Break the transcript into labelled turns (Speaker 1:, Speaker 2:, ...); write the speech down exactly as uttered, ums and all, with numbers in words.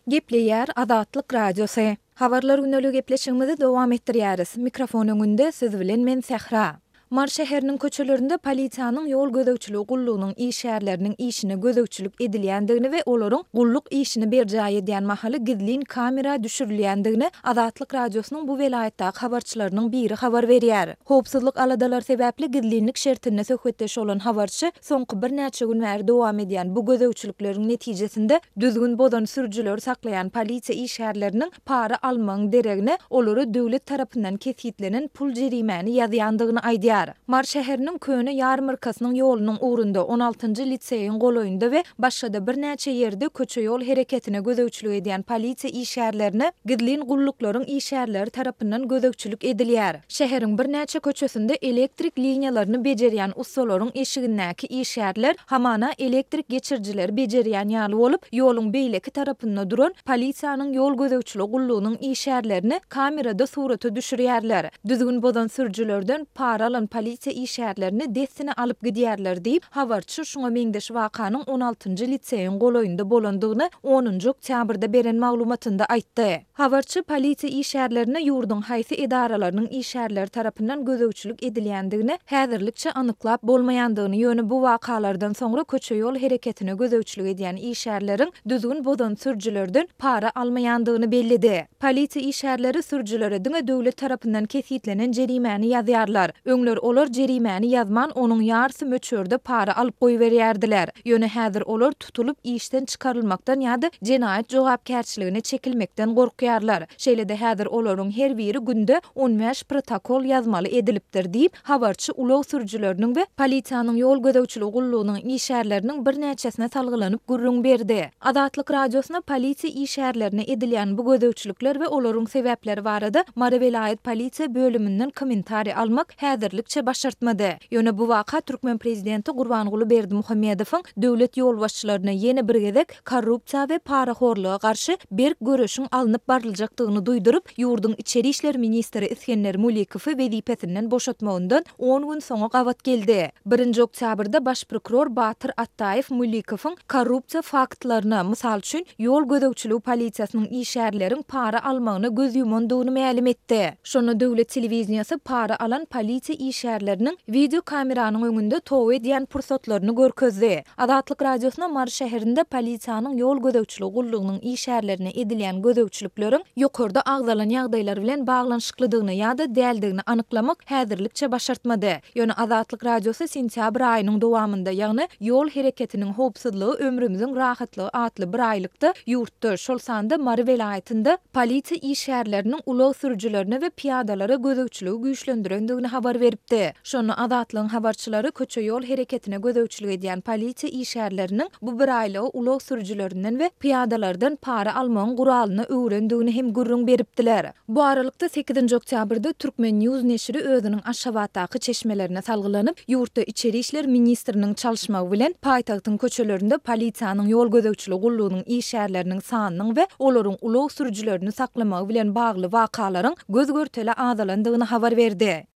Speaker 1: Gepleýär Azatlyk Radiosu. Habarlar günlügi gepleşigimizi dowam etdirýäris. Mikrofon öňünde siz bilen men Sähra. Mar şäheriniň köçelerinde polisiýanyň ýol gözegçiligi gullugynyň iş şäherleriniň işine gözegçilik edilýändigini we olaryň gulluk işini berjäy edýän mahaly gizlin kamera düşürilýändigini Azatlyk Radiosynyň bu welaýatdaky habarçylarynyň biri habar berýär. Howpsuzlyk aladalar sebäpli gizlinlik şertine söhbetdeş bolan habarçy soňky bir näçe gün bäri dowam edýän bu gözegçilikleriň netijesinde düzgün bodan sürüjüler saklayan polisiýa iş şäherleriniň para almagyň deregine olary döwlet tarapyndan kesitlenen pul jerimäni ýazýandygyny aýdýar. Mar şäheriniň köne ýarmyrkasynyň ýolunyň ugrunda on altyncı liseýiň goloýunda we başga da bir näçe ýerde köçe ýol hereketine gözegçilik edýän polisiýa iş şäherlerine gizlin gulluklaryň iş şäherleri tarapyndan gözegçilik edilýär. Şäheriň bir näçe köçesinde elektrik liniýalaryny bejerýän ustalaryň eşigindäki iş şäherler hamana elektrik geçirjileri bejerýän ýaly bolup, ýoluň beýleki tarapynda duran polisiýanyň ýol gözegçiligi gullugynyň iş şäherlerini kamerada surata düşürýärler. Düzgün bodan sürüjülerden para alan polisiýa iş şäherlerini destine alyp gidýärler diýip habarçy şuňa meňdeş wakanyň on altyncı liseýiň goloýunda bolandygyny onuncu oktýabrda beren maglumatynda aýtdy. Habarçy polisiýa iş şäherlerine ýurduň haýsy edaralarynyň iş şäherleri tarapyndan gözegçilik edilýändigini häzirlikçe anyklap bolmaýandygyny ýöne bu wakalardan soňra köçe ýol hereketine gözegçilik edýän iş şäherleriň düzgün bodan sürüjülerden para almaýandygyny bellidi. Polisiýa iş şäherleri sürüjülere diňe döwlet tarapyndan kesitlenen jerimäni ýazýarlar. Öňler olar jerimäni ýazman onuň ýarysy möçörde para alyp goýberýärdiler. Ýöne häzir olar tutulup işden çykarylmakdan ýa-da jenaýat jogapkärçiligine çekilmekden gorkýarlar. Şeýle-de häzir olaryň her biri günde on beş protokol ýazmaly edilipdir diýip habarçy ulug sürüjüleriniň we polisiýanyň ýol gözegçiligi gullugynyň iş şäherleriniň bir näçesine salgylanyp gurrun berdi. Azatlyk Radiosyna polisiýa iş şäherlerine edilýän bu gözegçilikler we olaryň sebäpleri barada Mara welaýat polisiýa bölüminden kommentari almak häzirlikçe başartmady. Ýöne bu waka Türkmen prezidenti Gurbanguly Berdimuhammedowyň döwlet ýol başçylaryna ýene bir gezek korrupsiýa we paraxorlyga garşy berk görüşiň alınıp baryljakdygyny duýdurup, ýurdun içeri işler ministri İskender Mulikowy wezipesinden boşatmagyndan on gün soňra gawat geldi. birinji oktýabrda baş prokuror Batyr Attaýew Mulikowyň korrupsiýa faktlaryna, mysal üçin ýol gözegçiligi polisiýasynyň iş şäherleriň para almagyna göz yumandygyny ma'lum etdi. Şonu döwlet telewizionyasy para alan polisiýa iş şäherleriniň video kameranyň öňünde tow edýän pursatlaryny görkezdi. Azatlyk Radiosyna Mar şäherinde polisiýanyň ýol gözegçiligi gullugynyň iş şäherlerine edilýän gözegçilikleriň ýokarda agdalan ýagdaýlar bilen baglanşyklydygyny ýa-da däldigini anyklamak häzirlikçe başartmady. Ýöne Azatlyk Radiosy sentýabr aýynyň dowamynda, ýagny ýol hereketiniň howpsuzlygy ömrümiziň rahatlygy atly bir aýlykda ýurtda şol sanda Mar welaýatynda polisiýa iş şäherleriniň ulug sürüjülerine we piýadalara gözegçiligi güýçlendirendigini habar beripdi. Şonu Azatlygyň habarçylary köçe ýol hereketine gözegçilik edýän polisiýa iş şäherleriniň bu bir aýlygy ulug sürüjülerinden we piýadalardan para almagyň guralyny öwrendigini hem gurrun beripdiler. Bu aralykda sekizinji oktýabrda Türkmen News neşri özüniň Aşgabatdaky çeşmelerine salgylanyp, ýurtda içeri işler ministriniň çalyşmagy bilen paýtagtyň köçelerinde polisiýanyň ýol gözegçiligi gullugynyň iş şäherleriniň sanynyň we olaryň ulug sürüjülerini saklamagy bilen bagly wakalaryň göz görtele azalandygyny habar berdi.